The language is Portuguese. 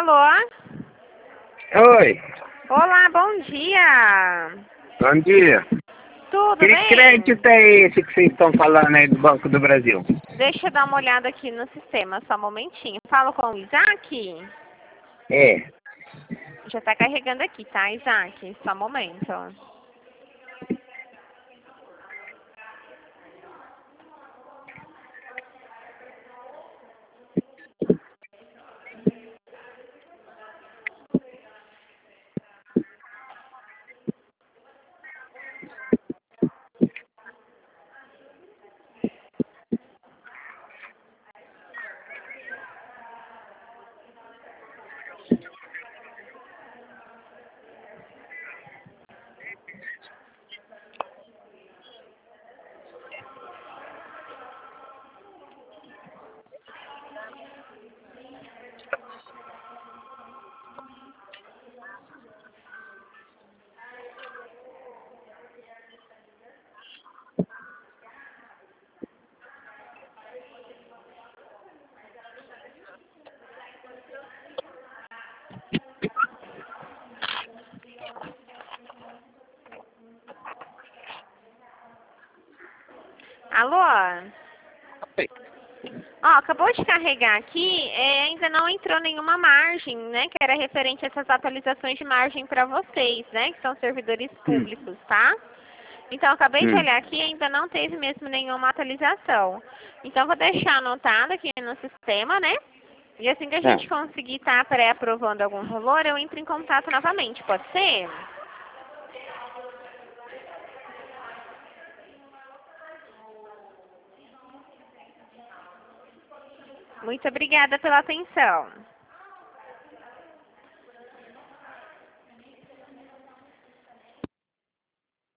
Alô? Oi, Olá, bom dia. bom dia. Tudo Que bem? crédito é esse que vocês estão falando aí do Banco do Brasil? Deixa eu dar uma olhada aqui no sistema, só um momentinho. Falo com o Isaac? É, Já tá carregando aqui, tá, Isaac? Só um momento. Alô? Ó, acabou de carregar aqui, ainda não entrou nenhuma margem, né? Que era referente a essas atualizações de margem para vocês, né? Que são servidores públicos, tá? Então, acabei de olhar aqui e ainda não teve mesmo nenhuma atualização. Então, vou deixar anotado aqui no sistema, né? E assim que a gente conseguir estar pré-aprovando algum valor, eu entro em contato novamente, pode ser? Muito obrigada pela atenção.